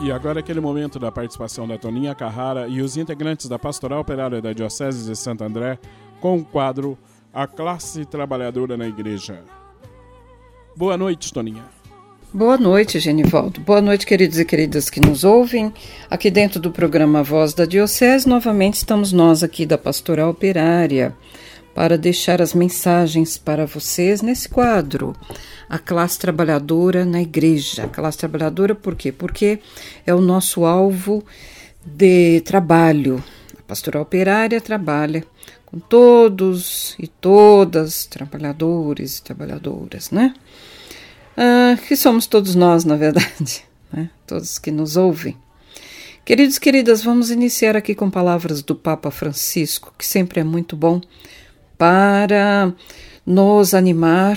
E agora aquele momento da participação da Toninha Carrara e os integrantes da Pastoral Operária da Diocese de Santo André com o quadro A Classe Trabalhadora na Igreja. Boa noite, Toninha. Boa noite, Genivaldo. Boa noite, queridos e queridas que nos ouvem. Aqui dentro do programa Voz da Diocese, novamente estamos nós aqui da Pastoral Operária para deixar as mensagens para vocês nesse quadro, a classe trabalhadora na igreja. A classe trabalhadora por quê? Porque é o nosso alvo de trabalho. A Pastoral Operária trabalha com todos e todas, trabalhadores e trabalhadoras, né? Que somos todos nós, na verdade, né? Todos que nos ouvem. Queridos e queridas, vamos iniciar aqui com palavras do Papa Francisco, que sempre é muito bom para nos animar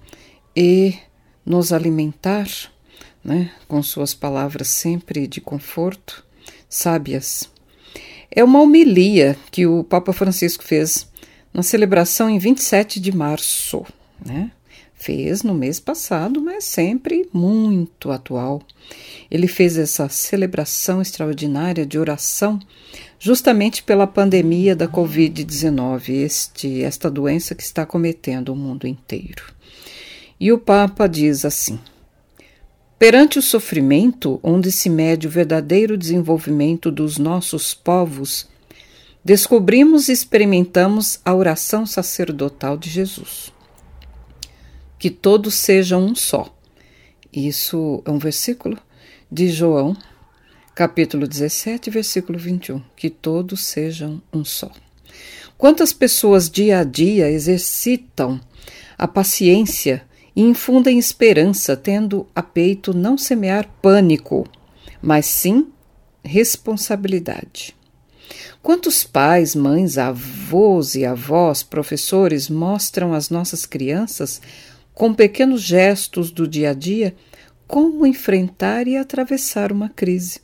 e nos alimentar, né, com suas palavras sempre de conforto, sábias. É uma homilia que o Papa Francisco fez na celebração em 27 de março, né? Fez no mês passado, mas sempre muito atual. Ele fez essa celebração extraordinária de oração justamente pela pandemia da Covid-19, esta doença que está acometendo o mundo inteiro. E o Papa diz assim: perante o sofrimento onde se mede o verdadeiro desenvolvimento dos nossos povos, descobrimos e experimentamos a oração sacerdotal de Jesus. Que todos sejam um só. Isso é um versículo de João, capítulo 17, versículo 21. Que todos sejam um só. Quantas pessoas dia a dia exercitam a paciência e infundem esperança, tendo a peito não semear pânico, mas sim responsabilidade. Quantos pais, mães, avós e avós, professores mostram às nossas crianças, com pequenos gestos do dia a dia, como enfrentar e atravessar uma crise,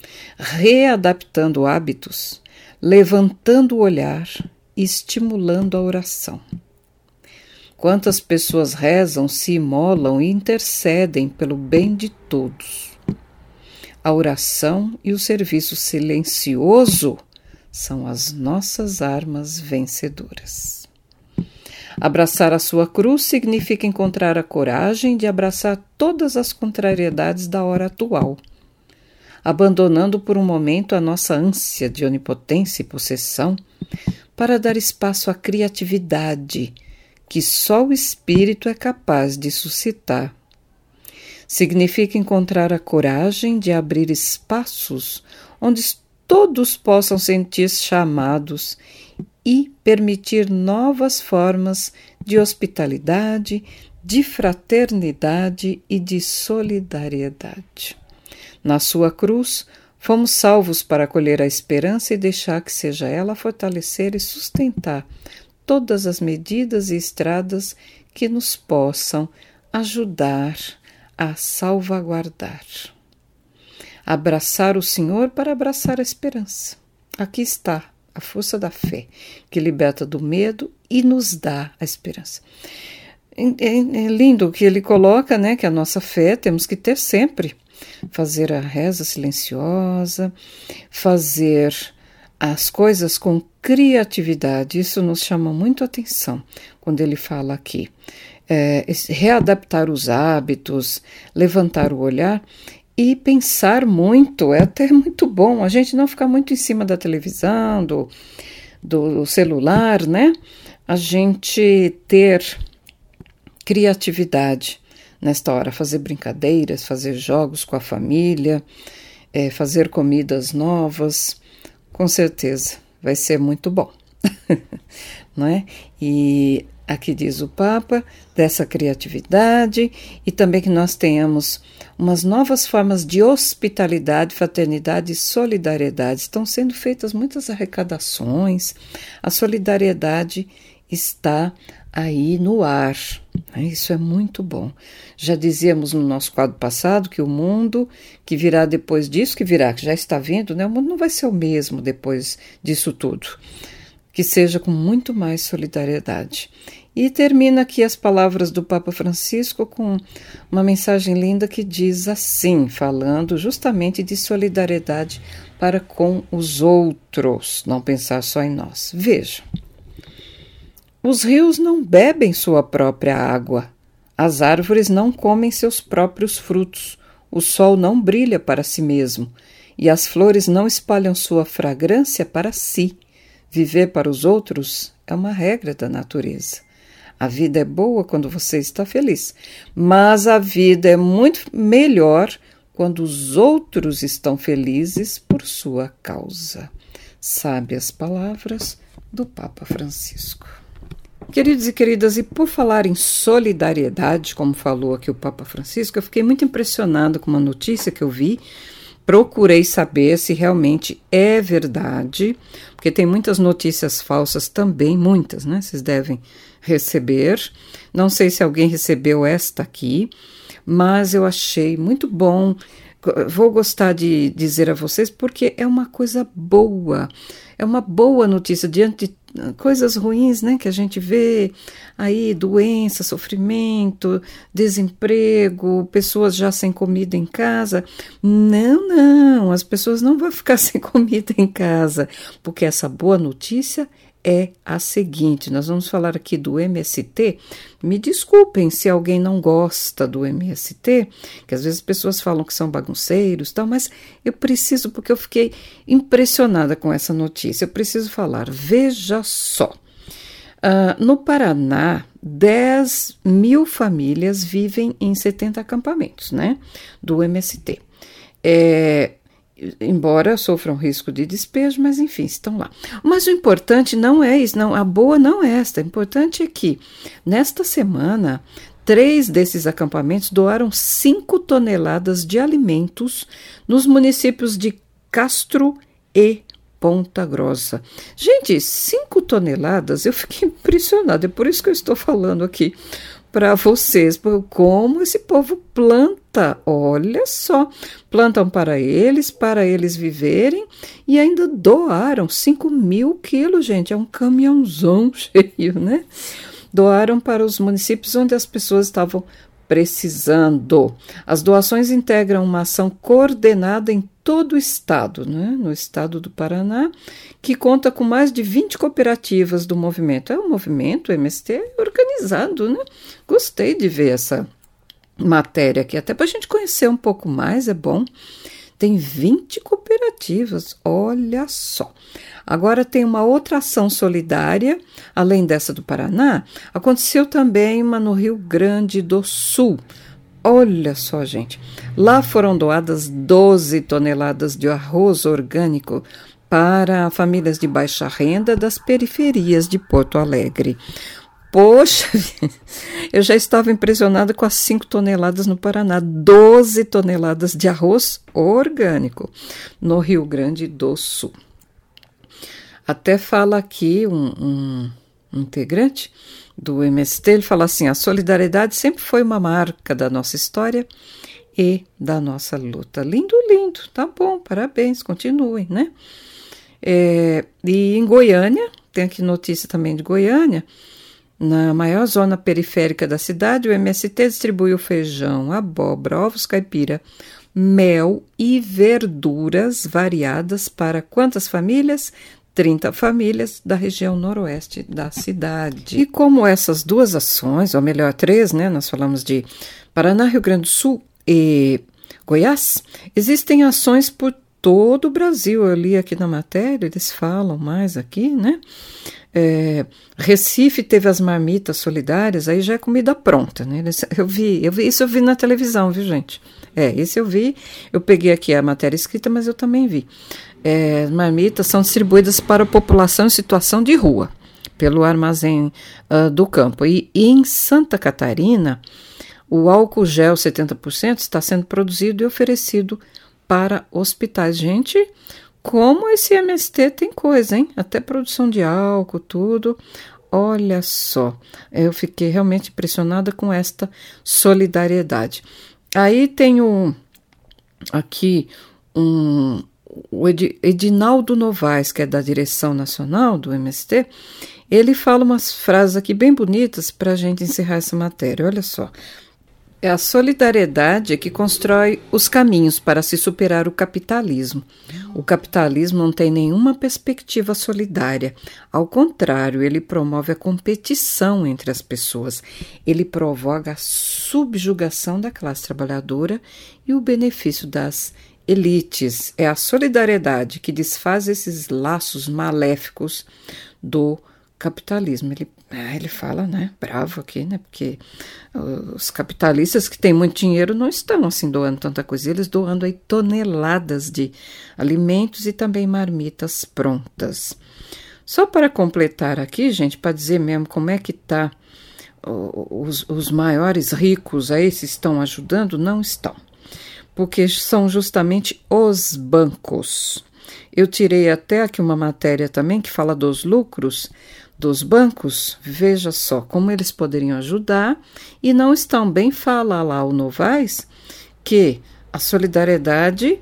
readaptando hábitos, levantando o olhar e estimulando a oração. Quantas pessoas rezam, se imolam e intercedem pelo bem de todos. A oração e o serviço silencioso são as nossas armas vencedoras. Abraçar a sua cruz significa encontrar a coragem de abraçar todas as contrariedades da hora atual, abandonando por um momento a nossa ânsia de onipotência e possessão para dar espaço à criatividade que só o Espírito é capaz de suscitar. Significa encontrar a coragem de abrir espaços onde todos possam sentir-se chamados e permitir novas formas de hospitalidade, de fraternidade e de solidariedade. Na sua cruz, fomos salvos para acolher a esperança e deixar que seja ela a fortalecer e sustentar todas as medidas e estradas que nos possam ajudar a salvaguardar. Abraçar o Senhor para abraçar a esperança. Aqui está a força da fé, que liberta do medo e nos dá a esperança. É lindo que ele coloca, né, que a nossa fé temos que ter sempre. Fazer a reza silenciosa, fazer as coisas com criatividade. Isso nos chama muito a atenção quando ele fala aqui. Readaptar os hábitos, levantar o olhar e pensar muito, é até muito bom a gente não ficar muito em cima da televisão, do celular, né? A gente ter criatividade nesta hora, fazer brincadeiras, fazer jogos com a família, fazer comidas novas, com certeza vai ser muito bom, não é? E aqui diz o Papa, dessa criatividade e também que nós tenhamos umas novas formas de hospitalidade, fraternidade e solidariedade. Estão sendo feitas muitas arrecadações, a solidariedade está aí no ar. Isso é muito bom. Já dizíamos no nosso quadro passado que o mundo que virá depois disso, que já está vindo, né? O mundo não vai ser o mesmo depois disso tudo. Que seja com muito mais solidariedade. E termina aqui as palavras do Papa Francisco com uma mensagem linda que diz assim, falando justamente de solidariedade para com os outros, não pensar só em nós. Veja, os rios não bebem sua própria água, as árvores não comem seus próprios frutos, o sol não brilha para si mesmo e as flores não espalham sua fragrância para si. Viver para os outros é uma regra da natureza. A vida é boa quando você está feliz, mas a vida é muito melhor quando os outros estão felizes por sua causa. Sábias palavras do Papa Francisco. Queridos e queridas, e por falar em solidariedade, como falou aqui o Papa Francisco, eu fiquei muito impressionada com uma notícia que eu vi. Procurei saber se realmente é verdade, porque tem muitas notícias falsas também, muitas, né? Vocês devem receber. Não sei se alguém recebeu esta aqui, mas eu achei muito bom. Vou gostar de dizer a vocês porque é uma coisa boa. É uma boa notícia diante de coisas ruins, né, que a gente vê aí, doença, sofrimento, desemprego, pessoas já sem comida em casa. Não, as pessoas não vão ficar sem comida em casa, porque essa boa notícia é a seguinte, nós vamos falar aqui do MST. Me desculpem se alguém não gosta do MST, que às vezes as pessoas falam que são bagunceiros, tal, mas eu preciso, porque eu fiquei impressionada com essa notícia, eu preciso falar. Veja só, no Paraná, 10 mil famílias vivem em 70 acampamentos, né, do MST. Embora sofram risco de despejo, mas enfim, estão lá. Mas o importante não é isso, não, a boa não é esta. O importante é que, nesta semana, 3 desses acampamentos doaram 5 toneladas de alimentos nos municípios de Castro e Ponta Grossa. Gente, 5 toneladas, eu fiquei impressionada, é por isso que eu estou falando aqui para vocês, como esse povo planta, olha só, plantam para eles viverem e ainda doaram 5.000 quilos, gente, é um caminhãozão cheio, né? Doaram para os municípios onde as pessoas estavam precisando. As doações integram uma ação coordenada em todo o estado, né? No estado do Paraná, que conta com mais de 20 cooperativas do movimento. É um movimento, o MST, organizado, né? Gostei de ver essa matéria aqui, até para a gente conhecer um pouco mais, é bom. Tem 20 cooperativas, olha só. Agora tem uma outra ação solidária, além dessa do Paraná, aconteceu também uma no Rio Grande do Sul. Olha só, gente, lá foram doadas 12 toneladas de arroz orgânico para famílias de baixa renda das periferias de Porto Alegre. Poxa, eu já estava impressionada com as 5 toneladas no Paraná, 12 toneladas de arroz orgânico no Rio Grande do Sul. Até fala aqui um integrante do MST, ele fala assim, a solidariedade sempre foi uma marca da nossa história e da nossa luta. Lindo, lindo, tá bom, parabéns, continuem, né? E em Goiânia, tem aqui notícia também de Goiânia, na maior zona periférica da cidade, o MST distribuiu feijão, abóbora, ovos caipira, mel e verduras variadas para quantas famílias? 30 famílias da região noroeste da cidade. E como essas 2 ações, ou melhor 3, né, nós falamos de Paraná, Rio Grande do Sul e Goiás, existem ações por todo o Brasil. Eu li aqui na matéria, eles falam mais aqui, né? Recife teve as marmitas solidárias, aí já é comida pronta, né? Isso eu vi na televisão, viu, gente? Esse eu vi, eu peguei aqui a matéria escrita, mas eu também vi. As marmitas são distribuídas para a população em situação de rua, pelo armazém do campo. E em Santa Catarina, o álcool gel 70% está sendo produzido e oferecido para hospitais. Gente, como esse MST tem coisa, hein? Até produção de álcool, tudo. Olha só, eu fiquei realmente impressionada com esta solidariedade. Aí tem aqui o Edinaldo Novaes, que é da direção nacional do MST, ele fala umas frases aqui bem bonitas para a gente encerrar essa matéria. Olha só. É a solidariedade que constrói os caminhos para se superar o capitalismo. O capitalismo não tem nenhuma perspectiva solidária. Ao contrário, ele promove a competição entre as pessoas. Ele provoca a subjugação da classe trabalhadora e o benefício das elites. É a solidariedade que desfaz esses laços maléficos do capitalismo. Ele fala, né, bravo aqui, né, porque os capitalistas que têm muito dinheiro não estão assim doando tanta coisa, eles doando aí toneladas de alimentos e também marmitas prontas. Só para completar aqui, gente, para dizer mesmo como é que tá os maiores ricos aí, se estão ajudando, não estão, porque são justamente os bancos. Eu tirei até aqui uma matéria também que fala dos lucros dos bancos. Veja só como eles poderiam ajudar e não estão bem. Fala lá o Novaes que a solidariedade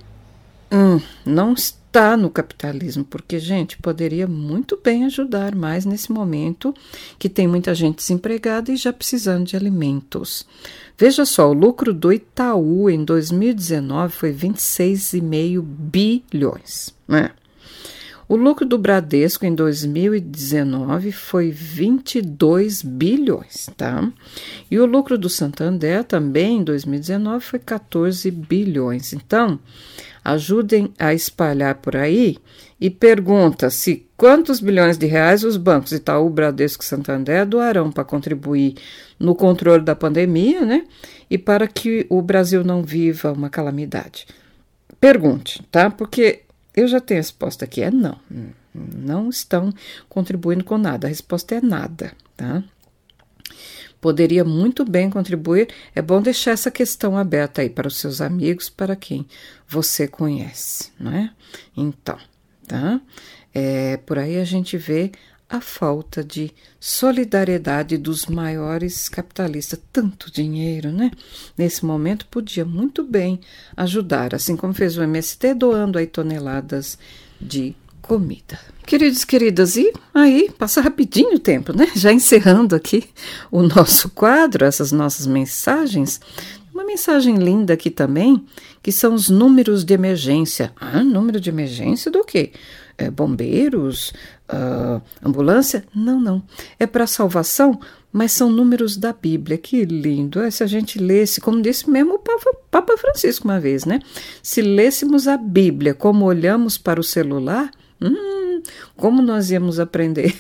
não está no capitalismo, porque, gente, poderia muito bem ajudar mais nesse momento que tem muita gente desempregada e já precisando de alimentos. Veja só, o lucro do Itaú em 2019 foi 26,5 bilhões, né? O lucro do Bradesco em 2019 foi 22 bilhões, tá? E o lucro do Santander também em 2019 foi 14 bilhões. Então, ajudem a espalhar por aí e pergunta se quantos bilhões de reais os bancos Itaú, Bradesco e Santander doarão para contribuir no controle da pandemia, né? E para que o Brasil não viva uma calamidade. Pergunte, tá? Porque eu já tenho a resposta aqui, não estão contribuindo com nada, a resposta é nada, tá? Poderia muito bem contribuir, é bom deixar essa questão aberta aí para os seus amigos, para quem você conhece, não é? Então, tá? Por aí a gente vê a falta de solidariedade dos maiores capitalistas. Tanto dinheiro, né? Nesse momento podia muito bem ajudar, assim como fez o MST, doando aí toneladas de comida. Queridos e queridas, e aí passa rapidinho o tempo, né? Já encerrando aqui o nosso quadro, essas nossas mensagens. Uma mensagem linda aqui também, que são os números de emergência. Número de emergência do quê? Bombeiros, ambulância? Não. É para salvação, mas são números da Bíblia. Que lindo! Se a gente lesse, como disse mesmo o Papa Francisco uma vez, né? Se lêssemos a Bíblia como olhamos para o celular, como nós íamos aprender?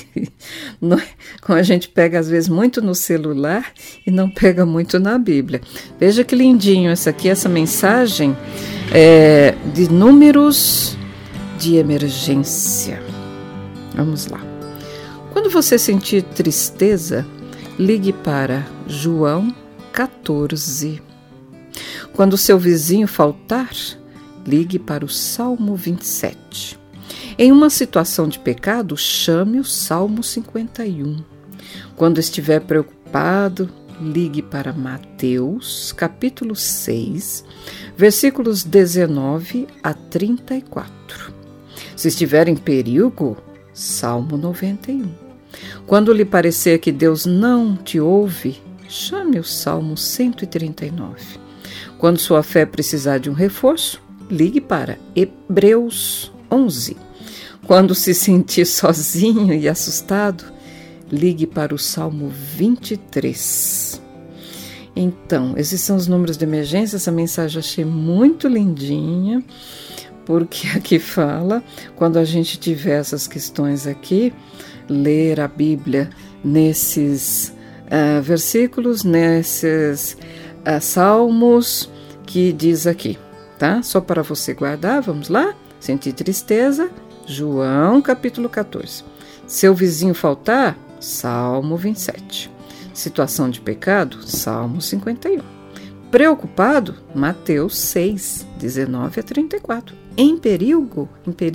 Como a gente pega às vezes muito no celular e não pega muito na Bíblia. Veja que lindinho essa mensagem de números de emergência. Vamos lá. Quando você sentir tristeza, ligue para João 14. Quando seu vizinho faltar, ligue para o Salmo 27. Em uma situação de pecado, chame o Salmo 51. Quando estiver preocupado, ligue para Mateus, capítulo 6, versículos 19 a 34. Se estiver em perigo, Salmo 91. Quando lhe parecer que Deus não te ouve, chame o Salmo 139. Quando sua fé precisar de um reforço, ligue para Hebreus 11. Quando se sentir sozinho e assustado, ligue para o Salmo 23. Então, esses são os números de emergência. Essa mensagem eu achei muito lindinha, porque aqui fala, quando a gente tiver essas questões aqui, ler a Bíblia nesses versículos, nesses salmos que diz aqui, tá? Só para você guardar, vamos lá? Sentir tristeza, João capítulo 14. Seu vizinho faltar, Salmo 27. Situação de pecado, Salmo 51. Preocupado, Mateus 6, 19 a 34. Em perigo,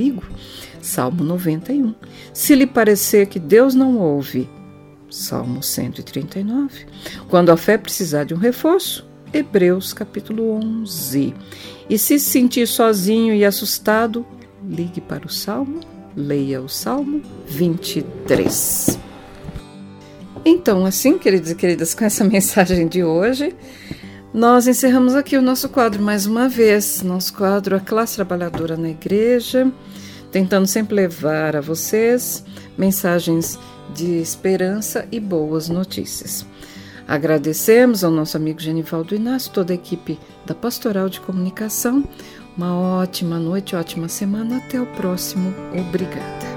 Salmo 91. Se lhe parecer que Deus não ouve, Salmo 139. Quando a fé precisar de um reforço, Hebreus capítulo 11. E se sentir sozinho e assustado, ligue para o Salmo, leia o Salmo 23. Então, assim, queridos e queridas, com essa mensagem de hoje, nós encerramos aqui o nosso quadro mais uma vez, nosso quadro A Classe Trabalhadora na Igreja, tentando sempre levar a vocês mensagens de esperança e boas notícias. Agradecemos ao nosso amigo Genivaldo Inácio, toda a equipe da Pastoral de Comunicação. Uma ótima noite, ótima semana. Até o próximo. Obrigada.